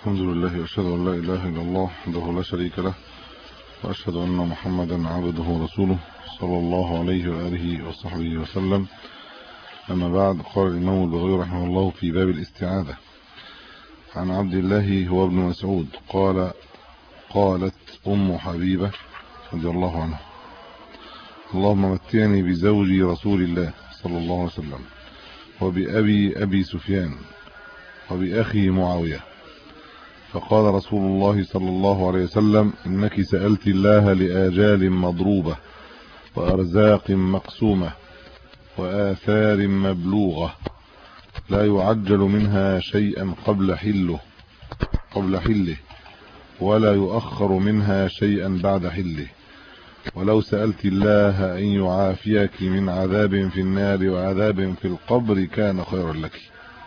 الحمد لله وأشهد أن لا إله إلا الله وحده لا شريك له، وأشهد أن محمدا عبده ورسوله صلى الله عليه وآله وصحبه وسلم. أما بعد، قال الإمام البغوي رحمه الله في باب الاستعاذة عن عبد الله هو ابن مسعود قالت أم حبيبة رضي الله عنها: اللهم متعني بزوجي رسول الله صلى الله عليه وسلم، وبأبي أبي سفيان، وبأخي معاوية. فقال رسول الله صلى الله عليه وسلم: إنك سألت الله لآجال مضروبة، وأرزاق مقسومة، وآثار مبلوغة، لا يعجل منها شيئا قبل حله، ولا يؤخر منها شيئا بعد حله. ولو سألت الله أن يعافيك من عذاب في النار وعذاب في القبر كان خيرا لك.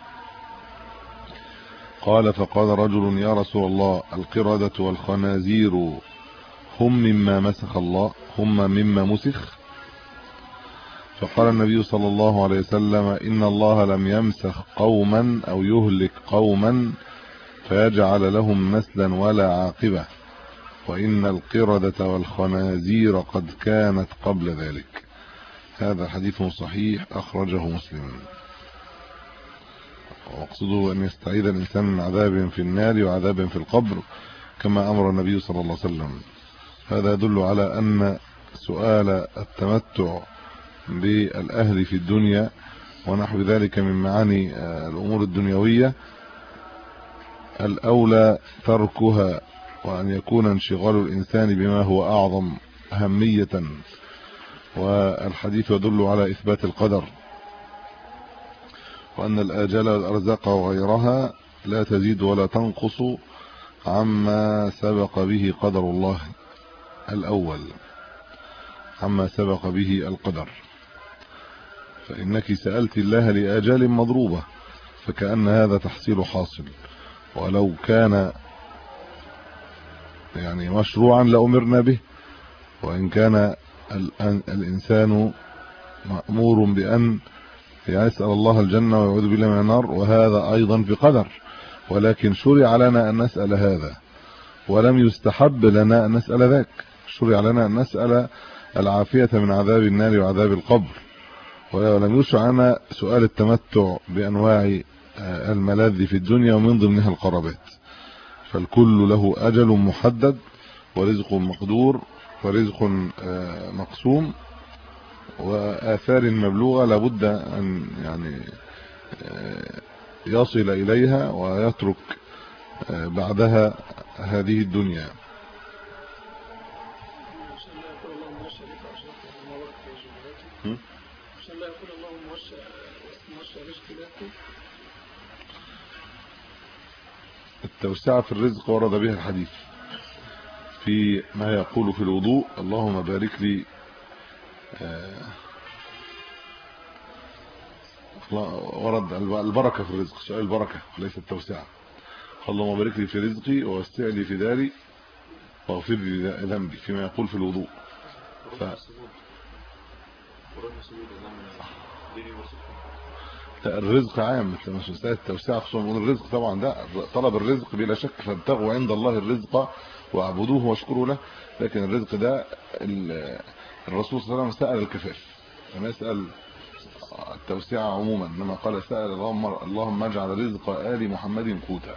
قال: فقال رجل: يا رسول الله، القردة والخنازير هم مما مسخ؟ فقال النبي صلى الله عليه وسلم: إن الله لم يمسخ قوما أو يهلك قوما فيجعل لهم نسلا ولا عاقبة، وإن القردة والخنازير قد كانت قبل ذلك. هذا حديث صحيح أخرجه مسلم. ومقصده أن يستعيذ الإنسان من عذاب في النار وعذاب في القبر كما أمر النبي صلى الله عليه وسلم. هذا يدل على أن سؤال التمتع بالأهل في الدنيا ونحو ذلك من معاني الأمور الدنيوية الأولى تركها، وأن يكون انشغال الإنسان بما هو أعظم أهمية. والحديث يدل على إثبات القدر، وأن الآجال والأرزاق وغيرها لا تزيد ولا تنقص عما سبق به قدر الله الأول، عما سبق به القدر. فإنك سألت الله لآجال مضروبة، فكأن هذا تحصيل حاصل، ولو كان مشروعا لأمرنا به. وإن كان الإنسان مأمور بأن يسأل الله الجنة ويعوذ بالله من النار، وهذا أيضا بقدر، ولكن شرع لنا أن نسأل هذا، ولم يستحب لنا أن نسأل ذاك. شرع لنا أن نسأل العافية من عذاب النار وعذاب القبر، ولم يشرع لنا سؤال التمتع بأنواع الملاذ في الدنيا ومن ضمنها القربات. فالكل له أجل محدد، ورزق مقدور، ورزق مقسوم، وآثار مبلوغة لابد أن يصل إليها ويترك بعدها هذه الدنيا. التوسعة في الرزق ورد بها الحديث في ما يقول في الوضوء: اللهم بارك لي ورد البركة في الرزق، سؤال البركة وليس التوسعة. اللهم بارك لي في رزقي ووسع لي في داري واغفر لي ذنبي، فيما يقول في الوضوء. الرزق عام، مش مسألة التوسعة خصوصا. الرزق طبعا ده طلب الرزق بلا شك، فابتغوا عند الله الرزق واعبدوه واشكروا له. لكن الرزق ده الرسول صلى الله عليه وسلم سأل الكفاف، لم يسأل التوسعة عموما، انما قال سأل اللهم اجعل رزق آل محمد قوتا.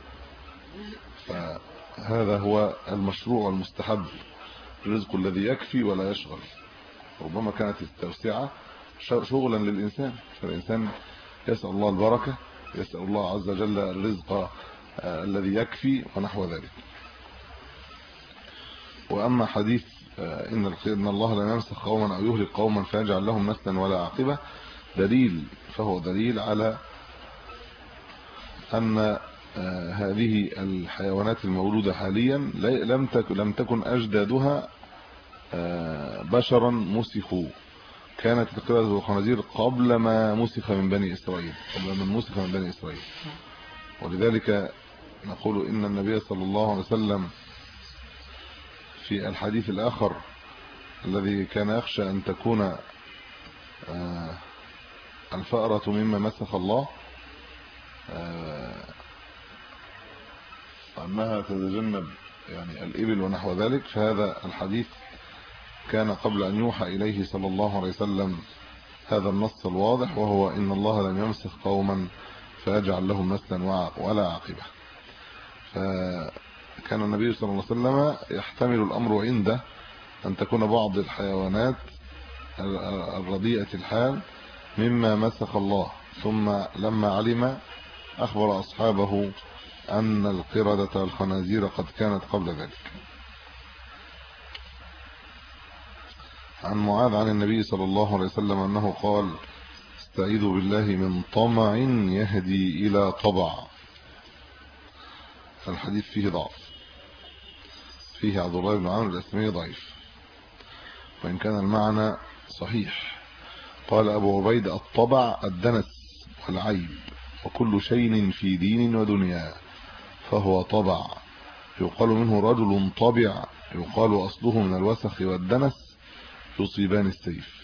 فهذا هو المشروع والمستحب، الرزق الذي يكفي ولا يشغل. ربما كانت التوسعة شغلا للإنسان، فالإنسان يسأل الله البركة، يسأل الله عز وجل الرزق الذي يكفي ونحو ذلك. وأما حديث إن الله لا يمسخ قوما أو يهلك قوما فيجعل لهم نسلا ولا عاقبة، فهو دليل على أن هذه الحيوانات المولودة حاليا لم تكن أجدادها بشرا مسخوا. كانت القردة والخنازير قبل ما مسخ من بني إسرائيل، ولذلك نقول إن النبي صلى الله عليه وسلم في الحديث الآخر الذي كان يخشى أن تكون الفأرة مما مسخ الله، أنها تتجنب يعني الإبل ونحو ذلك، فهذا الحديث كان قبل أن يوحى إليه صلى الله عليه وسلم هذا النص الواضح، وهو إن الله لم يمسخ قوما فيجعل لهم نسلا ولا عاقبة. فكان النبي صلى الله عليه وسلم يحتمل الأمر عنده أن تكون بعض الحيوانات الرديئة الحال مما مسخ الله، ثم لما علم أخبر أصحابه أن القردة والخنازير قد كانت قبل ذلك. عن معاذ عن النبي صلى الله عليه وسلم أنه قال: استعيذوا بالله من طمع يهدي إلى طبع. الحديث فيه ضعف، فيه عبد الله بن عمرو الأسمي ضعيف، وإن كان المعنى صحيح. قال أبو عبيد: الطبع الدنس والعيب، وكل شيء في دين ودنيا فهو طبع. يقال منه رجل طبع، يقال أصله من الوسخ والدنس يصيبان السيف.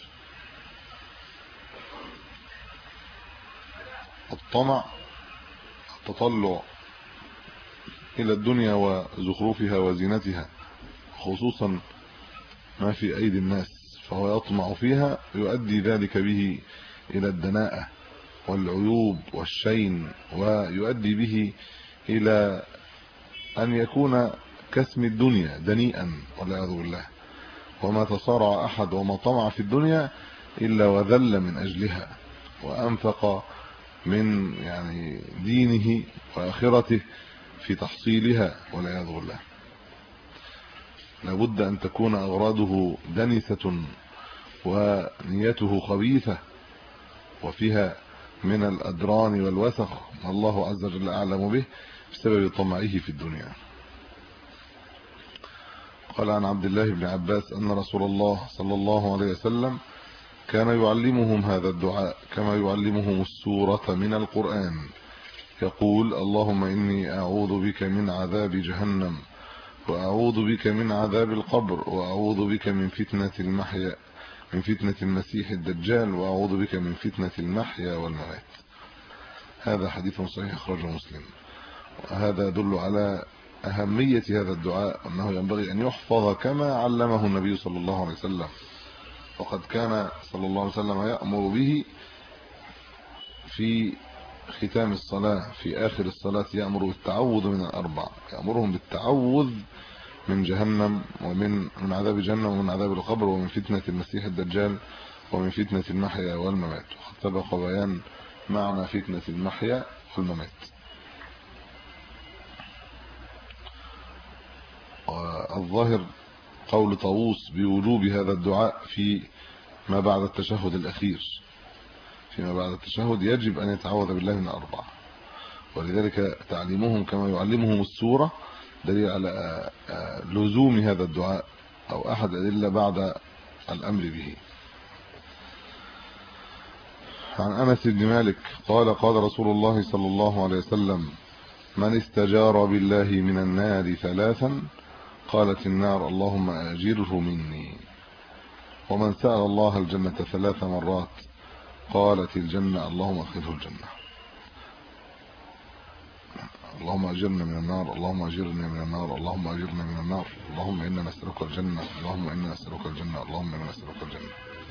الطمع التطلع إلى الدنيا وزخرفها وزينتها، خصوصا ما في أيدي الناس، فهو يطمع فيها، يؤدي ذلك به إلى الدناءة والعيوب والشين، ويؤدي به إلى أن يكون كاسم الدنيا دنيئا والعياذ بالله. وما تصارع أحد وما طمع في الدنيا إلا وذل من أجلها، وأنفق من يعني دينه وآخرته في تحصيلها والعياذ بالله. لابد أن تكون أغراضه دنسة ونيته خبيثة وفيها من الأدران والوسخ الله عز وجل أعلم به بسبب طمعه في الدنيا. قال عن عبد الله بن عباس أن رسول الله صلى الله عليه وسلم كان يعلمهم هذا الدعاء كما يعلمهم السورة من القرآن، يقول: اللهم إني أعوذ بك من عذاب جهنم، وأعوذ بك من عذاب القبر، وأعوذ بك من فتنة المحيا من فتنة المسيح الدجال، وأعوذ بك من فتنة المحيا والممات. هذا حديث صحيح أخرجه مسلم. وهذا يدل على أهمية هذا الدعاء، أنه ينبغي أن يحفظ كما علمه النبي صلى الله عليه وسلم، وقد كان صلى الله عليه وسلم يأمر به في ختام الصلاة، في آخر الصلاة يأمر بالتعوذ من الأربع، يأمرهم بالتعوذ من جهنم ومن عذاب جهنم ومن عذاب القبر ومن فتنة المسيح الدجال ومن فتنة المحيا والممات. وقد سبق بيان معنى فتنة المحيا والممات. والظاهر قول طاووس بوجوب هذا الدعاء في ما بعد التشهد الأخير، فيما بعد التشهد يجب أن يتعوذ بالله من الأربع، ولذلك تعليمهم كما يعلمهم السورة دليل على لزوم هذا الدعاء، أو أحد أدلة بعد الأمر به. عن أنس بن مالك قال: قال رسول الله صلى الله عليه وسلم: من استجار بالله من النار ثلاثا قالت النار اللهم أجره مني. ومن سأل الله الجنة 3 مرات قالت الجنة اللهم أدخله الجنة. اللهم أجرنا من النار، اللهم أجرنا من النار، اللهم أجرنا من النار، اللهم إنا نسألك الجنة، اللهم إنا نسألك الجنة، اللهم إنا نسألك الجنة.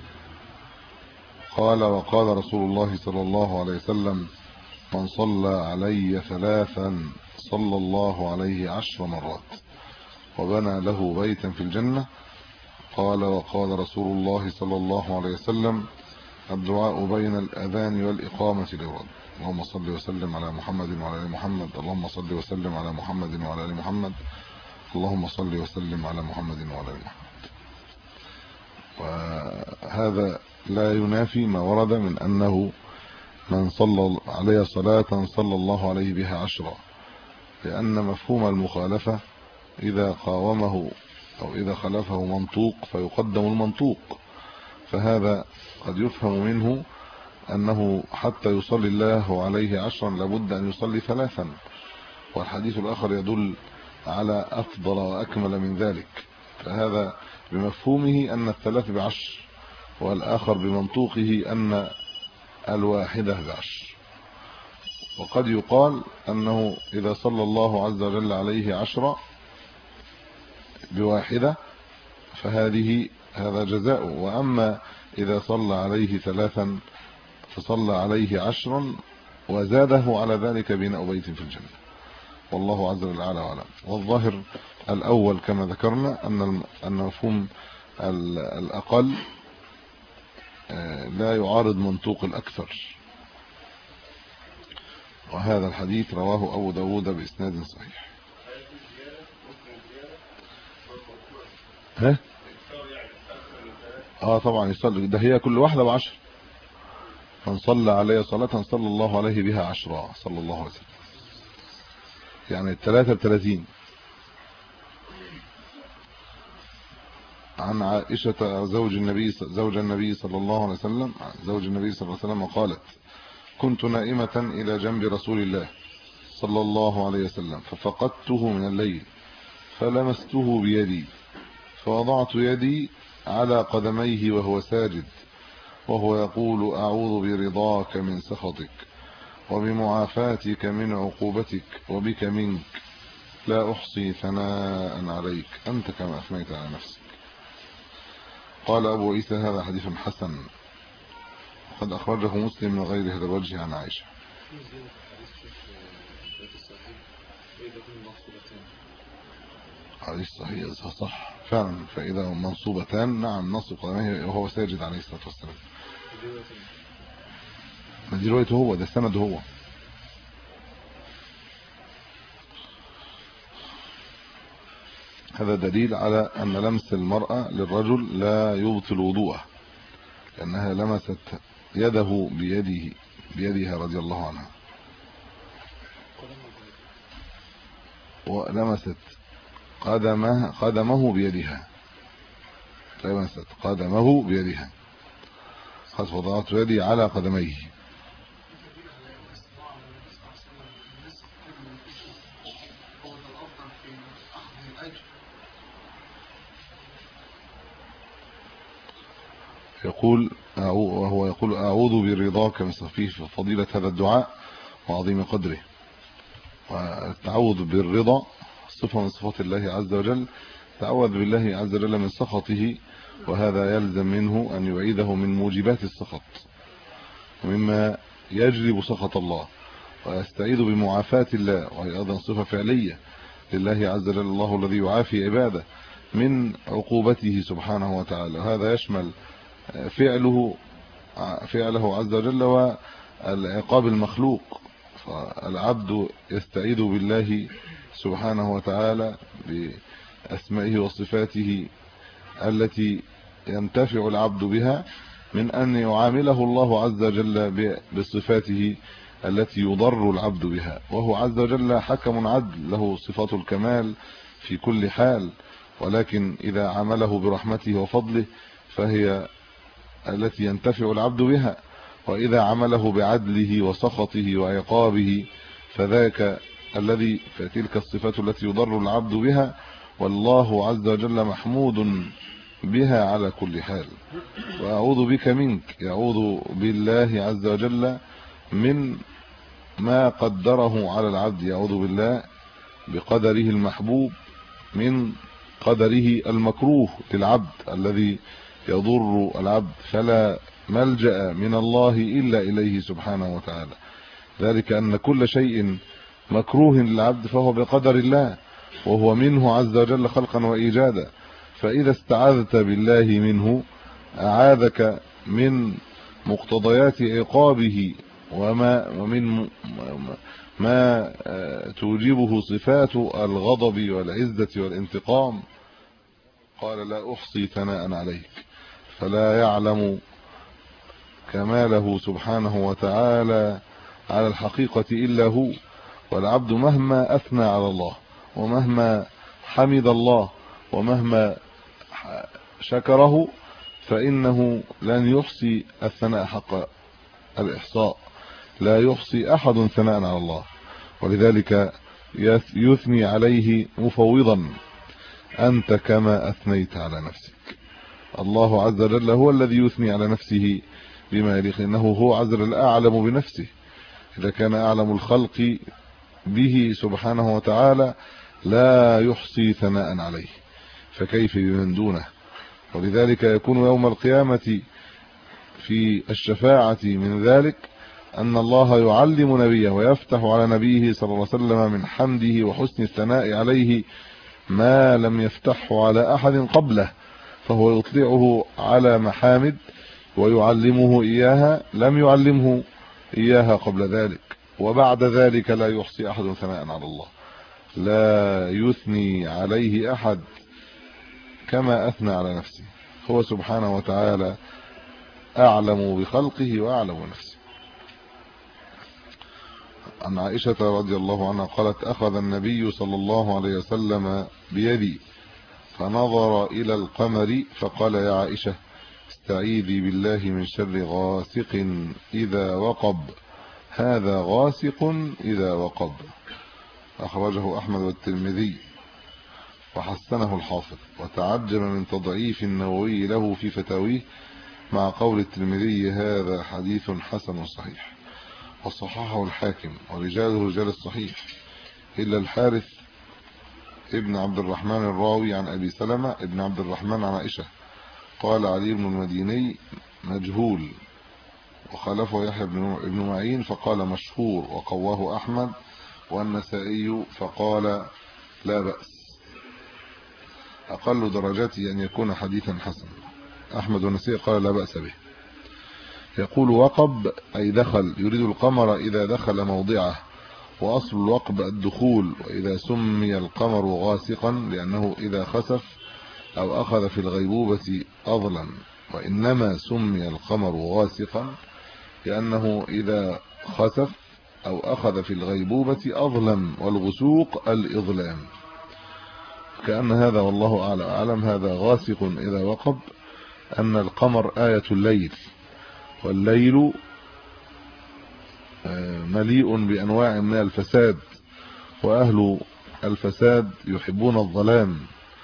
قال: وقال رسول الله صلى الله عليه وسلم: من صلى علي 3 صلى الله عليه 10 مرات وبنى له بيتا في الجنة. قال: وقال رسول الله صلى الله عليه وسلم: الدعاء بين الأذان والإقامة ليرد. اللهم صل وسلم على محمد وعلى آل محمد، اللهم صل وسلم على محمد وعلى آل محمد، اللهم صل وسلم على محمد وعلى آل محمد. وهذا لا ينافي ما ورد من أنه من صلى عليه صلاة صلى الله عليه بها 10، لأن مفهوم المخالفة إذا قاومه أو إذا خالفه منطوق فيقدم المنطوق، فهذا قد يفهم منه أنه حتى يصلي الله عليه 10 لابد أن يصلي 3، والحديث الآخر يدل على أفضل وأكمل من ذلك، فهذا بمفهومه أن 3 ب10، والآخر بمنطوقه أن 1 ب10. وقد يقال أنه إذا صلى الله عز وجل عليه 10 بواحدة هذا جزاؤه، وأما إذا صلى عليه 3 فصلى عليه 10 وزاده على ذلك بناء بيت في الجنة، والله عز وجل أعلى وأعلم. والظاهر الأول كما ذكرنا أن مفهوم الأقل لا يعارض منطوق الأكثر، وهذا الحديث رواه أبو داود بإسناد صحيح. ها طبعا يصلي، ده هي كل واحدة ب10، من صلى عليه صلاة صلى الله عليه بها 10 صلى الله عليه وسلم، يعني 33. عن عائشة زوج النبي صلى الله عليه وسلم قالت: كنت نائمة إلى جنب رسول الله صلى الله عليه وسلم ففقدته من الليل فلمسته بيدي فوضعت يدي على قدميه وهو ساجد وهو يقول: أعوذ برضاك من سخطك وبمعافاتك من عقوبتك وبك منك لا أحصي ثناء عليك أنت كما أثنيت على نفسك. قال أبو عيسى: هذا حديث حسن قد أخرجه مسلم من غير هذا الوجه عن عائشة. حديث صحيح صح فعلا، فإذا منصوبتان نعم نصب قدميه وهو ساجد عليه الصلاة والسلام. ما دي روايته هو، ده سند هو. هذا دليل على أن لمس المرأة للرجل لا يبطل وضوءه، لأنها لمست يده بيدها رضي الله عنها، ولمست قدمه بيدها، لمست قدمه بيدها، قد وضعت يدي على قدميه. وهو يقول: أعوذ برضاك من سخطك، في فضيلة هذا الدعاء وعظيم قدره. والتعوذ بالرضا صفة من صفات الله عز وجل، تعوذ بالله عز وجل من سخطه، وهذا يلزم منه أن يعيذه من موجبات السخط ومما يجلب سخط الله، ويستعيذ بمعافاة الله، وهي أيضا صفة فعلية لله عز وجل، الله الذي يعافي عباده من عقوبته سبحانه وتعالى. هذا يشمل فعله عز وجل والعقاب المخلوق. فالعبد يستعيذ بالله سبحانه وتعالى بأسمائه وصفاته التي ينتفع العبد بها من أن يعامله الله عز وجل بصفاته التي يضر العبد بها، وهو عز وجل حكم عدل له صفات الكمال في كل حال، ولكن إذا عامله برحمته وفضله فهي التي ينتفع العبد بها، وإذا عمله بعدله وسخطه وعقابه فتلك الصفات التي يضر العبد بها، والله عز وجل محمود بها على كل حال. وأعوذ بك منك، يعوذ بالله عز وجل من ما قدره على العبد، يعوذ بالله بقدره المحبوب من قدره المكروه للعبد الذي يضر العبد، فلا ملجأ من الله إلا إليه سبحانه وتعالى، ذلك أن كل شيء مكروه للعبد فهو بقدر الله، وهو منه عز وجل خلقا وإيجادا. فإذا استعاذت بالله منه أعاذك من مقتضيات عقابه ومن ما توجبه صفات الغضب والعزة والانتقام. قال: لا أحصي ثناء عليك، فلا يعلم كماله سبحانه وتعالى على الحقيقة إلا هو. والعبد مهما أثنى على الله ومهما حمد الله ومهما شكره فإنه لن يحصي الثناء حق الإحصاء، لا يحصي أحد ثناء على الله، ولذلك يثني عليه مفوضا: أنت كما أثنيت على نفسك. الله عز وجل هو الذي يثني على نفسه بما يليق، إنه هو عز وجل أعلم بنفسه، إذا كان أعلم الخلق به سبحانه وتعالى لا يحصي ثناء عليه، فكيف بمن دونه؟ ولذلك يكون يوم القيامة في الشفاعة من ذلك أن الله يعلم نبيه ويفتح على نبيه صلى الله عليه وسلم من حمده وحسن الثناء عليه ما لم يفتحه على أحد قبله، فهو يطلعه على محامد ويعلمه إياها لم يعلمه إياها قبل ذلك، وبعد ذلك لا يحصي أحد ثناء على الله، لا يثني عليه أحد كما أثنى على نفسه. هو سبحانه وتعالى أعلم بخلقه وأعلم نفسه. عن عائشة رضي الله عنها قالت: أخذ النبي صلى الله عليه وسلم بيدي فنظر إلى القمر فقال: يا عائشة استعيذي بالله من شر غاسق إذا وقب، هذا غاسق إذا وقب. أخرجه أحمد والترمذي وحسنه الحافظ، وتعجب من تضعيف النووي له في فتاويه مع قول الترمذي: هذا حديث حسن صحيح. وصححه الحاكم ورجاله رجال الصحيح إلا الحارث ابن عبد الرحمن الراوي عن أبي سلمة ابن عبد الرحمن عن عائشة. قال علي بن المديني: مجهول. وخالفه يحيى بن معين فقال: مشهور. وقواه أحمد والنسائي فقال: لا بأس. أقل درجاته أن يكون حديثا حسنا. أحمد والنسائي قال: لا بأس به. يقول: وقب أي دخل، يريد القمر إذا دخل موضعه، وأصل الوقب الدخول. وإذا سمي القمر غاسقا لأنه إذا خسف أو أخذ في الغيبوبة أظلم، وإنما سمي القمر غاسقا لأنه إذا خسف أو أخذ في الغيبوبة أظلم، والغسوق الإظلام. كأن هذا والله أعلم هذا غاسق إذا وقب أن القمر آية الليل، والليل مليء بأنواع من الفساد، وأهل الفساد يحبون الظلام،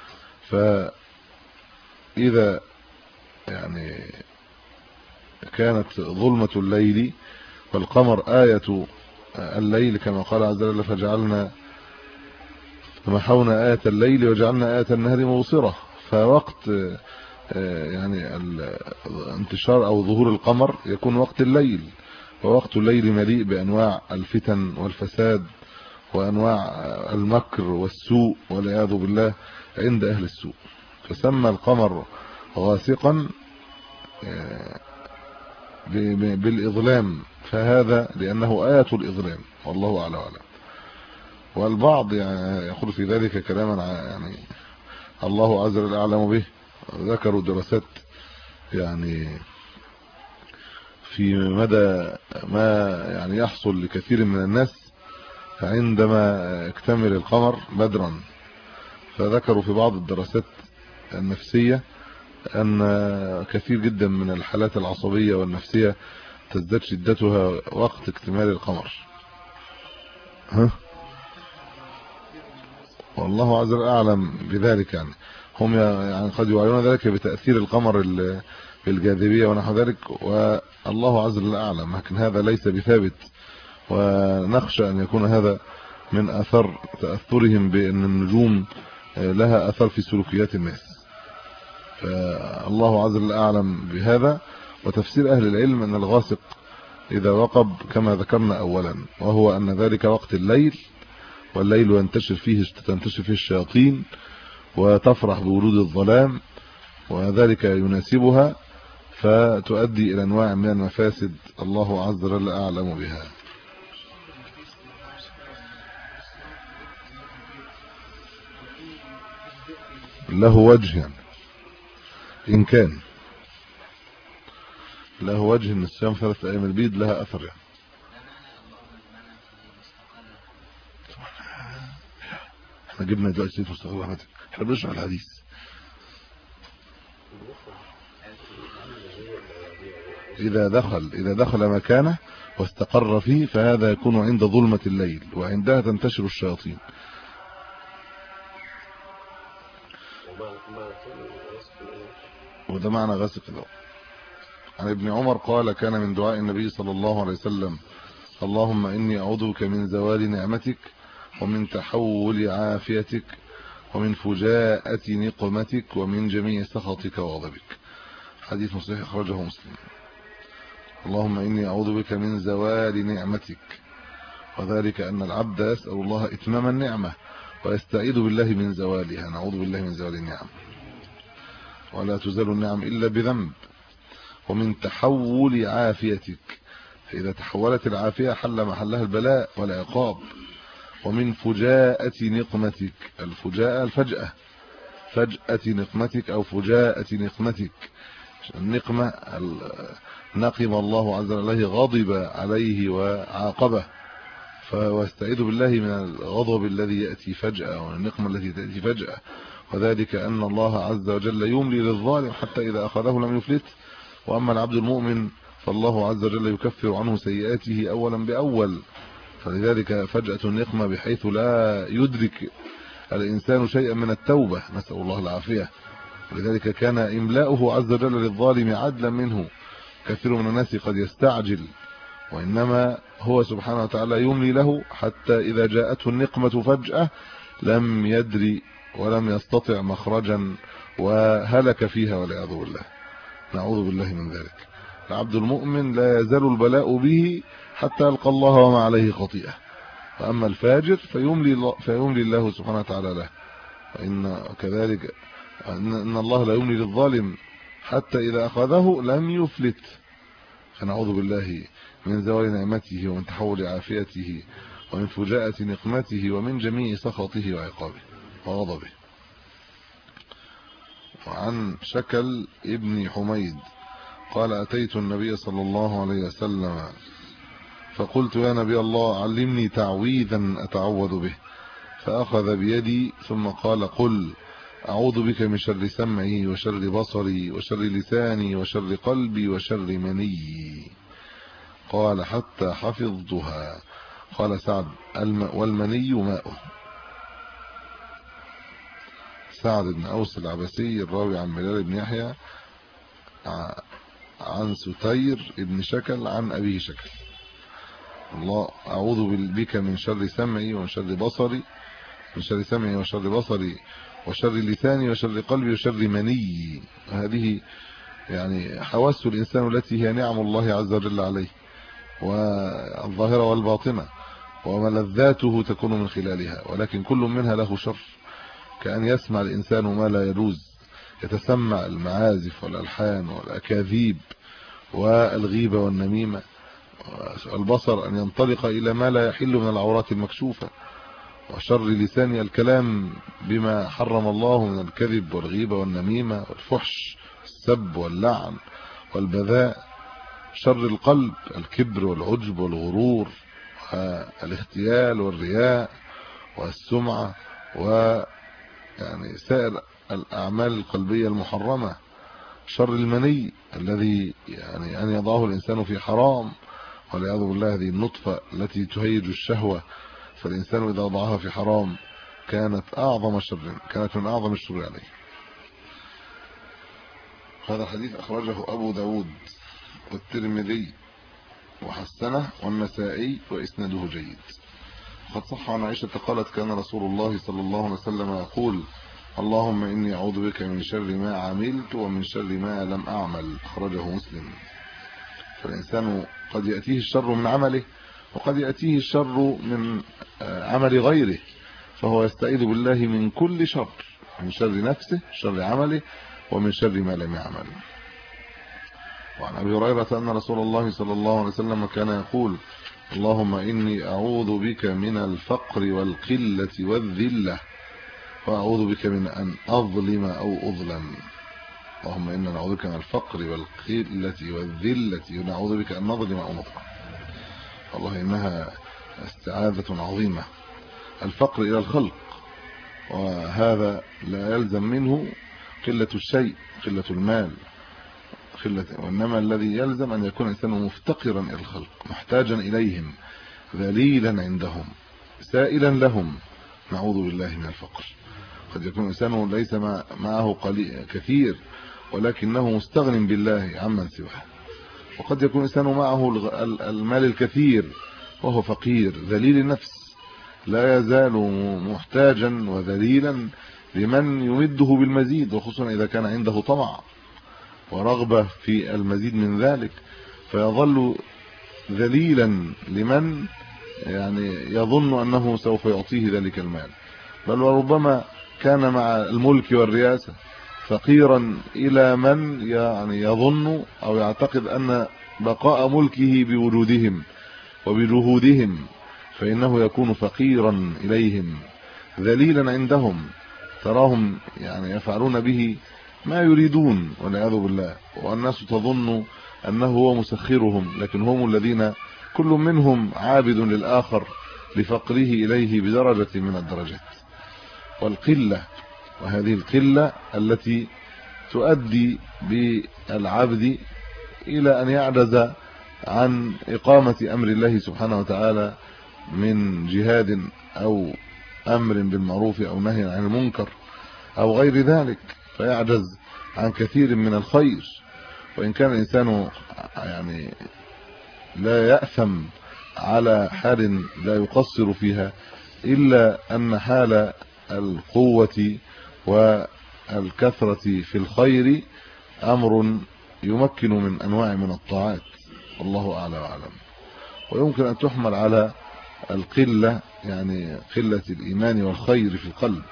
فإذا يعني كانت ظلمة الليل والقمر آية الليل كما قال عز وجل: فجعلنا محونا آية الليل وجعلنا آية النهار مبصرة. فوقت يعني انتشار أو ظهور القمر يكون وقت الليل، ووقت الليل مليء بأنواع الفتن والفساد وأنواع المكر والسوء والعياذ بالله عند أهل السوء. فسمى القمر غاسقا بالإظلام، فهذا لأنه آية الإظلام، والله أعلم. والبعض يعني يقول في ذلك كلاما يعني الله عز وجل أعلم به. ذكروا دراسات يعني في مدى ما يعني يحصل لكثير من الناس عندما يكتمل القمر بدرا، فذكروا في بعض الدراسات النفسية أن كثير جدا من الحالات العصبية والنفسية تزداد شدتها وقت اكتمال القمر. والله عز وجل أعلم بذلك. يعني هم يعني قد يعلنون ذلك بتأثير القمر بالجاذبية ونحو ذلك، والله عز وجل أعلم، لكن هذا ليس بثابت، ونخشى أن يكون هذا من أثر تأثرهم بأن النجوم لها أثر في سلوكيات الناس. فالله عز وجل أعلم بهذا. وتفسير أهل العلم أن الغاسق إذا وقب كما ذكرنا أولا، وهو أن ذلك وقت الليل، والليل تنتشر فيه الشياطين وتفرح بورود الظلام، وذلك يناسبها فتؤدي إلى أنواع من المفاسد، الله عز وجل أعلم بها. له وجه، يعني إن كان له وجه ان الصيام 3 أيام البيض لها أثر. يعني احنا جبنا دلوقتي سيد مستقبل احمد، احنا بنشرح الحديث. إذا دخل مكانه واستقر فيه فهذا يكون عند ظلمة الليل، وعندها تنتشر الشياطين. وده معنى غاسق الأرض. عن ابن عمر قال: كان من دعاء النبي صلى الله عليه وسلم اللهم إني أعوذ بك من زوال نعمتك ومن تحول عافيتك ومن فجاءة نقمتك ومن جميع سخطك وغضبك. حديث صحيح أخرجه مسلم. اللهم إني أعوذ بك من زوال نعمتك، وذلك أن العبد يسأل الله إتمام النعمة ويستعيذ بالله من زوالها. نعوذ بالله من زوال النعم، ولا تزال النعم إلا بذنب. ومن تحول عافيتك، فإذا تحولت العافية حل محلها البلاء والعقاب. ومن فجاءة نقمتك، الفجاءة الفجأة، فجأة نقمتك أو فجاءة نقمتك. النقمة نقم الله عز وجل، غضب عليه وعاقبه، فاستعيذ بالله من الغضب الذي يأتي فجأة والنقمة التي تأتي فجأة. وذلك أن الله عز وجل يملي للظالم حتى إذا أخذه لم يفلت. وأما العبد المؤمن فالله عز وجل يكفر عنه سيئاته أولا بأول، فلذلك فجأة النقمة بحيث لا يدرك الإنسان شيئا من التوبة، نسأل الله العافية. ولذلك كان إملاؤه عز وجل للظالم عدلا منه. كثير من الناس قد يستعجل، وإنما هو سبحانه وتعالى يملي له حتى إذا جاءته النقمة فجأة لم يدري ولم يستطع مخرجا وهلك فيها والعياذ بالله. نعوذ بالله من ذلك. العبد المؤمن لا يزال البلاء به حتى يلقى الله وما عليه خطيئة. فأما الفاجر فيملي الله سبحانه وتعالى له. وإن كذلك أن الله لا يملي للظالم حتى إذا أخذه لم يفلت. فنعوذ بالله من زوال نعمته ومن تحول عافيته ومن فجاءة نقمته ومن جميع سخطه وعقابه وغضبه. وعن شكل ابن حميد قال: أتيت النبي صلى الله عليه وسلم فقلت: يا نبي الله، علمني تعويذا أتعوذ به. فأخذ بيدي ثم قال: قل: أعوذ بك من شر سمعي وشر بصري وشر لساني وشر قلبي وشر مني. قال: حتى حفظتها. قال سعد: والمني ماؤه. سعد بن أوس العبسي الراوي عن بلال بن يحيى عن ستير ابن شكل عن أبيه شكل. الله: أعوذ بك من شر سمعي وشر بصري، من شر سمعي وشر بصري وشر لساني وشر قلبي وشر مني. هذه يعني حواس الإنسان التي هي نعم الله عز وجل عليه، والظاهرة والباطنة، وملذاته تكون من خلالها، ولكن كل منها له شر. كأن يسمع الإنسان ما لا يجوز، يتسمع المعازف والألحان والأكاذيب والغيبة والنميمة. البصر أن ينطلق إلى ما لا يحل من العورات المكشوفة. وشر لسان الكلام بما حرم الله من الكذب والغيبة والنميمة والفحش والسب واللعن والبذاء. شر القلب الكبر والعجب والغرور والاختيال والرياء والسمعة ويعني سائر الأعمال القلبية المحرمة. شر المني الذي يعني أن يضعه الإنسان في حرام، والعياذ بالله. هذه النطفة التي تهيج الشهوة، فالإنسان إذا وضعها في حرام كانت من أعظم الشر عليه. هذا الحديث أخرجه أبو داود والترمذي وحسنه والنسائي وإسناده جيد. قد صح عن عائشة قالت: كان رسول الله صلى الله عليه وسلم يقول: اللهم إني أعوذ بك من شر ما عملت ومن شر ما لم أعمل. أخرجه مسلم. فالإنسان قد يأتيه الشر من عمله، وقد يأتيه الشر من عمل غيره، فهو يستعيذ بالله من كل شر، من شر نفسه، شر عمله، ومن شر ما لم يعمل. وعن أبي هريرة أن رسول الله صلى الله عليه وسلم كان يقول: اللهم إني أعوذ بك من الفقر والقلة والذلة، وأعوذ بك من أن أظلم أو أظلم. اللهم إنا نعوذ بك من الفقر والقلة والذلة، ونعوذ بك أن نظلم أو نظلم. والله إنها استعاذة عظيمة. الفقر إلى الخلق، وهذا لا يلزم منه قلة الشيء، قلة المال، وإنما الذي يلزم أن يكون الإنسان مفتقرا إلى الخلق، محتاجا إليهم، ذليلا عندهم، سائلا لهم. نعوذ بالله من الفقر. قد يكون الإنسان ليس معه كثير، ولكنه مستغن بالله عمن سواه. وقد يكون الإنسان معه المال الكثير، وهو فقير ذليل النفس، لا يزال محتاجا وذليلا لمن يمده بالمزيد، وخصوصا إذا كان عنده طمع ورغبة في المزيد من ذلك، فيظل ذليلا لمن يعني يظن أنه سوف يعطيه ذلك المال، بل وربما كان مع الملك والرئاسة فقيرا إلى من يعني يظن أو يعتقد أن بقاء ملكه بوجودهم وبجهودهم، فإنه يكون فقيرا إليهم ذليلا عندهم، تراهم يعني يفعلون به ما يريدون والعياذ بالله، والناس تظن أنه هو مسخرهم، لكن هم الذين كل منهم عابد للآخر لفقره إليه بدرجة من الدرجات. والقلة، وهذه القلة التي تؤدي بالعبد إلى أن يعجز عن إقامة أمر الله سبحانه وتعالى من جهاد أو أمر بالمعروف أو نهي عن المنكر أو غير ذلك، فيعجز عن كثير من الخير. وإن كان الإنسان يعني لا يأثم على حال لا يقصر فيها، إلا أن حال القوة والكثرة في الخير أمر يمكن من أنواع من الطاعات، والله أعلى وأعلم. ويمكن أن تحمل على القلة، يعني قلة الإيمان والخير في القلب،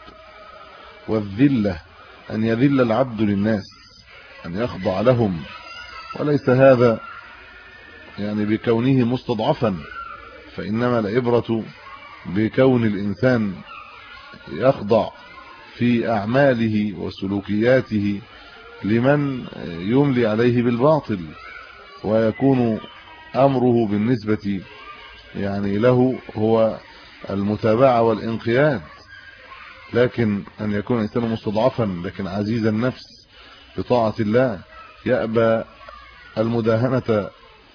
والذلة أن يذل العبد للناس، أن يخضع لهم، وليس هذا يعني بكونه مستضعفا، فإنما العبرة بكون الإنسان يخضع في أعماله وسلوكياته لمن يملي عليه بالباطل، ويكون أمره بالنسبة يعني له هو المتابعة والانقياد. لكن أن يكون الإنسان مستضعفا لكن عزيز النفس بطاعة الله، يأبى المداهنة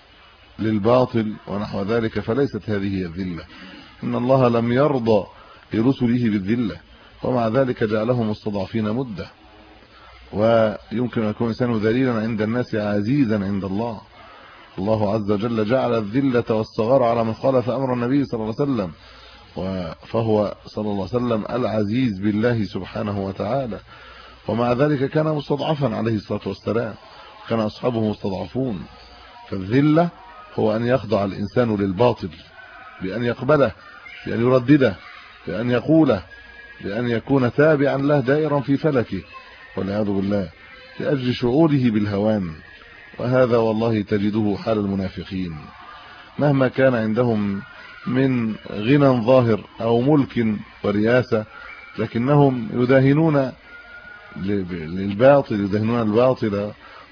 للباطل ونحو ذلك، فليست هذه هي الذلة. إن الله لم يرضى لرسله بالذلة، ومع ذلك جعلهم مستضعفين مدة. ويمكن أن يكون الإنسان ذليلا عند الناس عزيزا عند الله. الله عز وجل جعل الذلة والصغار على من خالف أمر النبي صلى الله عليه وسلم، فهو صلى الله عليه وسلم العزيز بالله سبحانه وتعالى، ومع ذلك كان مستضعفا عليه الصلاة والسلام، كان أصحابه مستضعفون. فالذلة هو أن يخضع الإنسان للباطل بأن يقبله، بأن يردده، بأن يقوله، بأن يكون تابعا له دائرا في فلكه والعياذ بالله، لأجل شعوره بالهوان. وهذا والله تجده حال المنافقين، مهما كان عندهم من غنى ظاهر أو ملك ورياسة، لكنهم يداهنون للباطل، يداهنون الباطل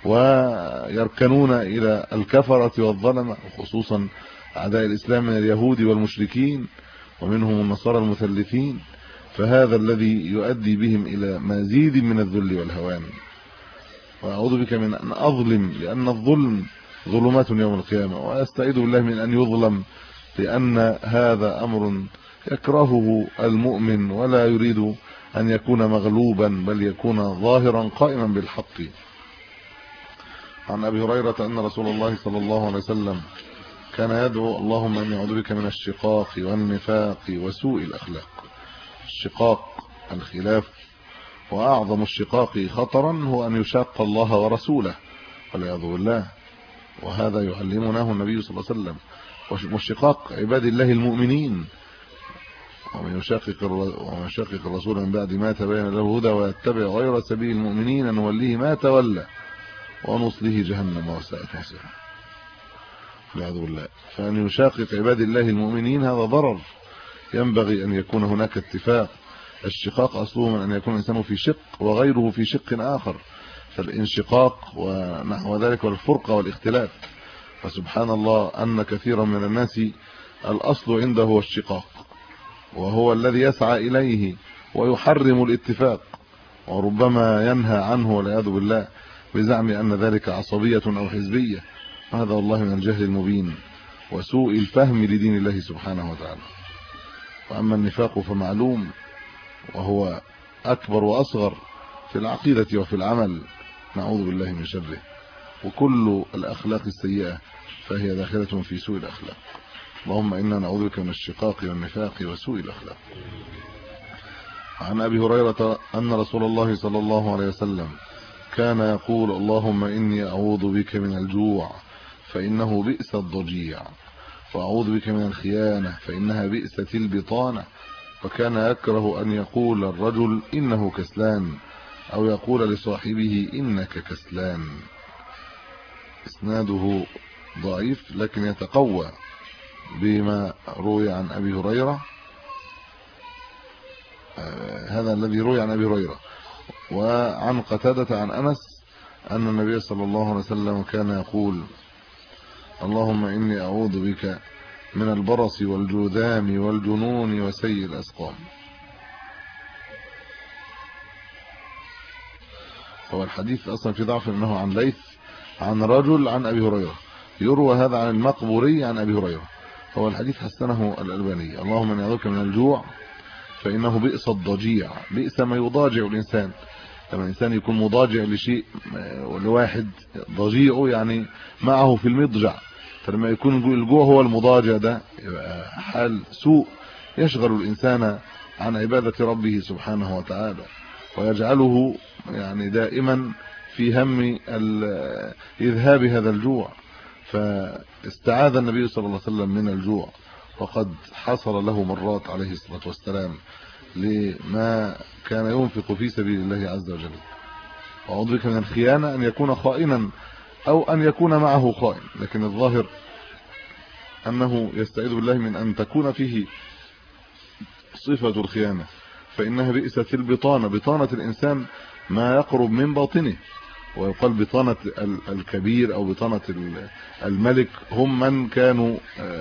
ويركنون إلى الكفرة والظلمة، وخصوصا أعداء الإسلام من اليهود والمشركين، ومنهم النصارى المثلثين. فهذا الذي يؤدي بهم إلى مزيد من الذل والهوان. وأعوذ بك من أن أظلم، لأن الظلم ظلمات يوم القيامة، وأستعيذ بالله من أن يظلم، لأن هذا أمر يكرهه المؤمن ولا يريد أن يكون مغلوبا، بل يكون ظاهرا قائما بالحق. عن أبي هريرة أن رسول الله صلى الله عليه وسلم كان يدعو: اللهم إني أعوذ بك من الشقاق والنفاق وسوء الأخلاق. الشقاق الخلاف، وأعظم الشقاق خطرا هو أن يشاق الله ورسوله والعياذ بالله، وهذا يعلمناه النبي صلى الله عليه وسلم. والشقاق عباد الله المؤمنين، ومن يشاقق الرسول من بعد ما تبين له الهدى ويتبع غير سبيل المؤمنين نوليه ما تولى ونصله جهنم وساءت مصيرا والعياذ بالله. فأن يشاقق عباد الله المؤمنين هذا ضرر، ينبغي أن يكون هناك اتفاق. الشقاق أصله من أن يكون الإنسان في شق وغيره في شق آخر، فالانشقاق ونحو ذلك والفرقة والاختلاف. فسبحان الله أن كثيرا من الناس الأصل عنده هو الشقاق، وهو الذي يسعى إليه ويحرم الاتفاق، وربما ينهى عنه والعياذ بالله بزعم أن ذلك عصبية أو حزبية. هذا والله من الجهل المبين وسوء الفهم لدين الله سبحانه وتعالى. وأما النفاق فمعلوم، وهو أكبر وأصغر في العقيدة وفي العمل، نعوذ بالله من شره. وكل الأخلاق السيئة فهي داخلة في سوء الأخلاق. اللهم إنا نعوذ بك من الشقاق والنفاق وسوء الأخلاق. عن أبي هريرة أن رسول الله صلى الله عليه وسلم كان يقول اللهم إني أعوذ بك من الجوع فإنه بئس الضجيع، وأعوذ بك من الخيانة فإنها بئست البطانة. وكان يكره أن يقول الرجل إنه كسلان أو يقول لصاحبه إنك كسلان. إسناده ضعيف لكن يتقوى بما روي عن أبي هريرة، هذا الذي روي عن أبي هريرة. وعن قتادة عن أنس أن النبي صلى الله عليه وسلم كان يقول اللهم إني أعوذ بك من البرص والجذام والجنون وسيء الأسقام. هو الحديث أصلا في ضعف أنه عن ليث عن رجل عن أبي هريرة، يروى هذا عن المقبوري عن أبي هريرة. هو الحديث حسنه الألباني. اللهم إني أعوذ بك من الجوع فإنه بئس الضجيع، بئس ما يضاجع الإنسان. لما الإنسان يكون مضاجع لشيء لواحد ضجيعه يعني معه في المضجع، فلما يكون الجوع هو المضاجع ده يبقى حال سوء يشغل الإنسان عن عبادة ربه سبحانه وتعالى، ويجعله يعني دائما في هم إذهاب هذا الجوع. فاستعاذ النبي صلى الله عليه وسلم من الجوع، وقد حصل له مرات عليه الصلاة والسلام لما كان ينفق في سبيل الله عز وجل. وأعوذ بك من الخيانة، أن يكون خائنا أو أن يكون معه خائن، لكن الظاهر أنه يستعيذ بالله من أن تكون فيه صفة الخيانة، فإنها بئست البطانة. بطانة الإنسان ما يقرب من باطنه، ويقال بطانة الكبير أو بطانة الملك هم من كانوا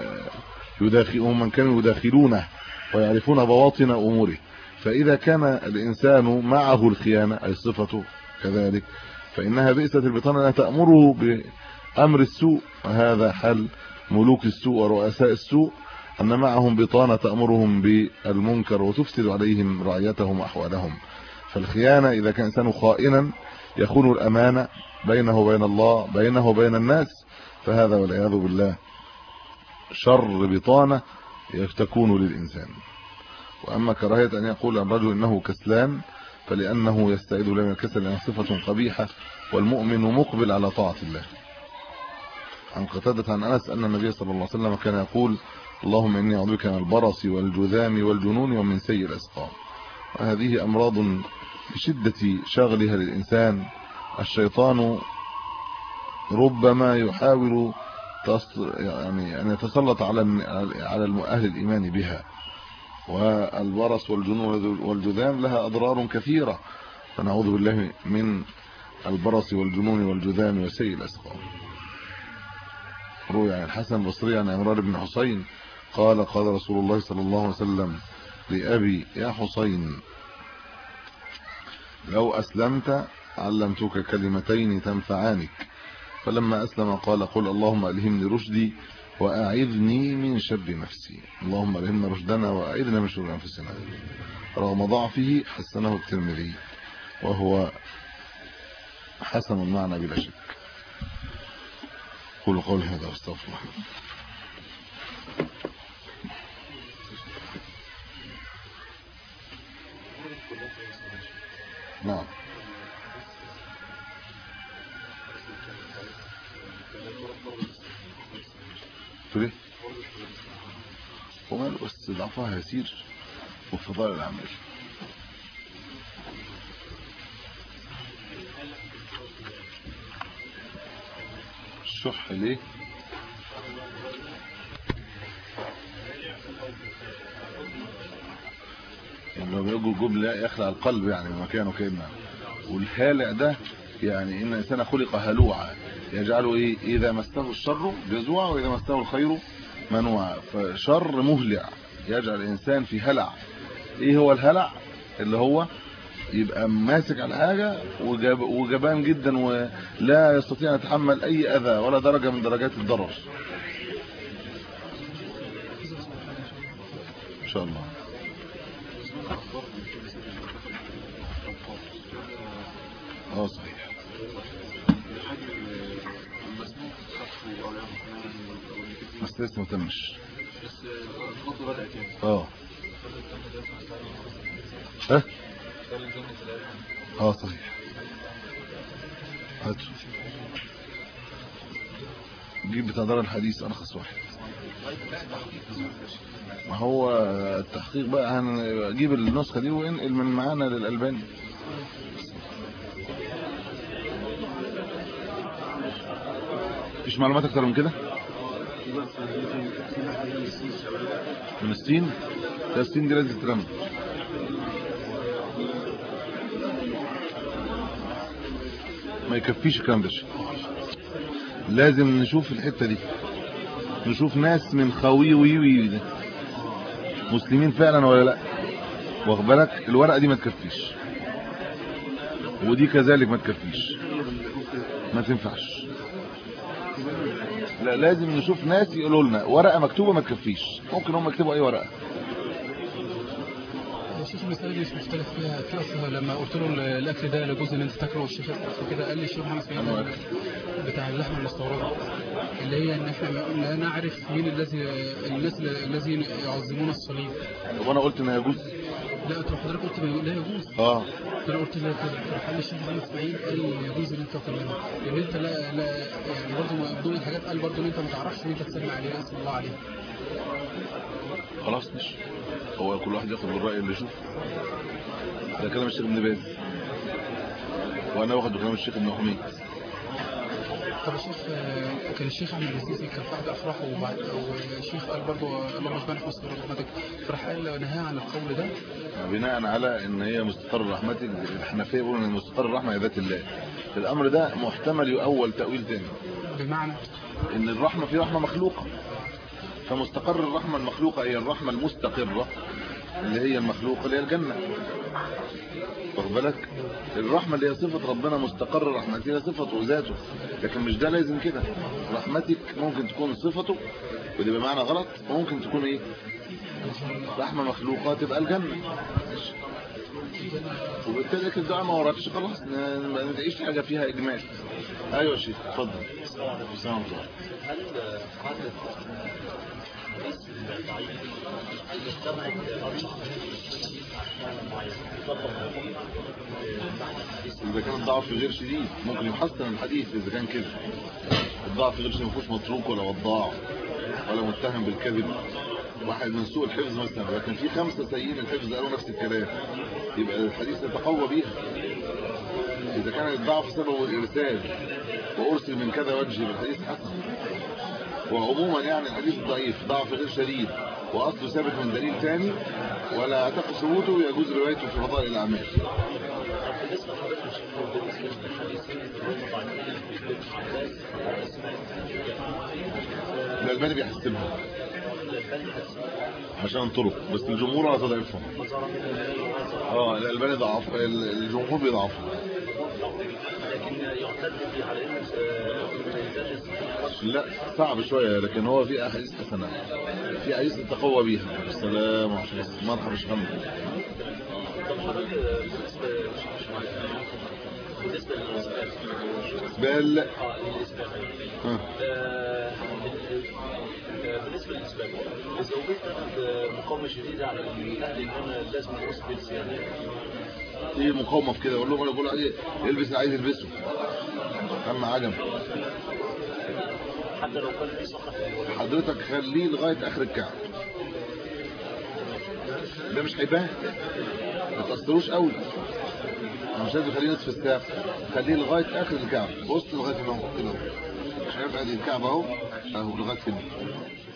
يداخلونه ويعرفون بواطن أموره. فإذا كان الإنسان معه الخيانة أي صفته كذلك، فإنها بئست البطانة لا تأمره بأمر السوء. هذا حل ملوك السوء ورؤساء السوء، أن معهم بطانة تأمرهم بالمنكر وتفسد عليهم رعيتهم وأحوالهم. فالخيانة إذا كان إنسان خائنا يخون الأمانة بينه وبين الله، بينه وبين الناس، فهذا والعياذ بالله شر بطانة تكون للإنسان. وأما كراهية أن يقول الرجل إنه كسلان فلأنه يستعيذ بالله من الكسل، لأنها صفة قبيحة، والمؤمن مقبل على طاعة الله. عن قتادة عن أنس أن النبي صلى الله عليه وسلم كان يقول اللهم إني أعوذ بك من البرص والجذام والجنون ومن سيء الأسقام. وهذه أمراض بشدة شغلها للإنسان الشيطان ربما يحاول يعني أن يتسلط على أهل الإيمان بها. والبرص والجنون والجذام لها أضرار كثيرة، فنعوذ بالله من البرص والجنون والجذام وسيء الأسقام. روي عن الحسن البصري عن عمران بن حسين قال قال رسول الله صلى الله عليه وسلم لأبي يا حسين لو أسلمت علمتك كلمتين تنفعانك. فلما أسلم قال قل اللهم ألهمني رشدي وأعذني من شر نفسي. اللهم ألهمنا رشدنا وأعذنا من شر أنفسنا. رغم ضعفه حسنه الترمذي وهو حسن المعنى بلا شك. قولوا قولي هذا واستغفر الله. نعم. تري ومال بس ضعفها يسير وفضائل الأعمال. الشح ليه؟ لو بيقول جملة يخلع القلب يعني مكانه كلمة. والهالع ده يعني إن الإنسان خلق هلوعا يجعله إيه؟ إذا مسته الشر جزوعا وإذا مسته الخير منوعا. فشر مهلع يجعل الإنسان في هلع. إيه هو الهلع؟ اللي هو يبقى ماسك على حاجة وجبان جدا ولا يستطيع أن يتحمل أي أذى ولا درجة من درجات الضرر. إن شاء الله. صحيح. بس لسه ما تمش. الخطوة بدأت يعني. صحيح. هاتوا جيب بتاع دار الحديث ارخص واحد. ما هو التحقيق بقى هنجيب النسخة دي وانقل من معانا للألباني. مفيش معلومات اكتر من كده من السين. السين دي لازم تترمى. ما يكفيش الكلام ده. لازم نشوف الحتة دي، نشوف ناس من خوي ده مسلمين فعلا ولا لا. واخد بالك الورقة دي ما تكفيش، ودي كذلك ما تكفيش، ما تنفعش. لا لازم نشوف ناس يقولوا لنا ورقة مكتوبة ما تكفيش. ممكن هم يكتبوا اي ورقة. الشيخ المسألة دي مش مختلف فيها في أصلها. لما قلت له الأكل ده لجزء اللي أنت تاكله الشيخ كده قال لي الشيخ محمد سليمان بتاع اللحمة المستوردة اللي هي إن إحنا لا نعرف مين الناس الذين يعظمون الصليب. وانا قلت إنه يجوز. لا حضرتك قلت لا يجوز. انا قلت لا قال الشيخ محمد اسماعيل قال يجوز ان انت تاكل منه لان انت لا يعني برضه من ضمن الحاجات قال برضه ان انت ما تعرفش ان انت تسمي عليه اسم الله عليه. خلاص مش هو كل واحد ياخد بالراي اللي يشوف. ده كلام الشيخ ابن باز وانا واخد بكلام الشيخ ابن حميد. طب الشيخ كان الشيخ عبد العزيز كان في احد افراحه وبعد والشيخ قال برضه اللهم اجعلنا في مصدر رحمتك فراح قال نهى عن القول ده بناء على ان هي مستقر رحمتي. الحنفيه بيقولوا ان مستقر الرحمه هي ذات الله. الامر ده محتمل يؤول تاويل ثاني بمعنى ان الرحمه في رحمه مخلوقه، فمستقر الرحمه المخلوقه هي الرحمه المستقره اللي هي المخلوقه اللي هي الجنه. واخد بالك الرحمه اللي هي صفه ربنا مستقر رحمته هي صفته وذاته، لكن مش ده لازم كده. رحمتك ممكن تكون صفته ودي بمعنى غلط، وممكن تكون ايه رحمه مخلوقه تبقى الجنه. وبالتالي الدعاء ما وراكش خلاص ما ندعيش حاجه فيها اجمال. ايوه يا شيخ اتفضل. السلام عليكم. إذا كان الضعف غير شديد ممكن يحسن الحديث. إذا كان كده الضعف غير شديد مفيش متروك ولا وضاع ولا متهم بالكذب، واحد من سوء الحفظ مثلا، لكن في 5 سيئين الحفظ قالوا نفس الكلام، يبقى الحديث يتقوى بيها. إذا كان الضعف سببه الإرسال وأرسل من كذا وجه يبقى الحديث حسن. وعموما يعني الحديث ضعيف ضعف غير شديد واصله ثابت من دليل ثاني ولا اعتقد ثبوته يجوز روايته في فضائل الاعمال. الألباني بيحسبها عشان طرق بس الجمهور على تضعيفهم. الألباني ضعف الجمهور بيضعفهم. لا صعب شويه لكن هو في احاديث حسنه، في احاديث تقوى بيها. السلام عليكم. مرحبا شكرا. بالنسبه للاسباب بالنسبه للاسباب اذا وجدت مقاومه شديده على الاهل ان انا لازم اثبت صيانه ايه مقاومه في كده اقول لهم انا بقول عليه البس اللي عايز يلبسه اما عجب حتى لو كان في صخره حضرتك خليه لغايه اخر الكعب ده مش هيبان ما تاثروش قوي. مش لازم خليه نصف الساعه خليه لغايه اخر الكعب بص لغايه هنا كده مش هيبقى دي الكعب اهو لغايه كده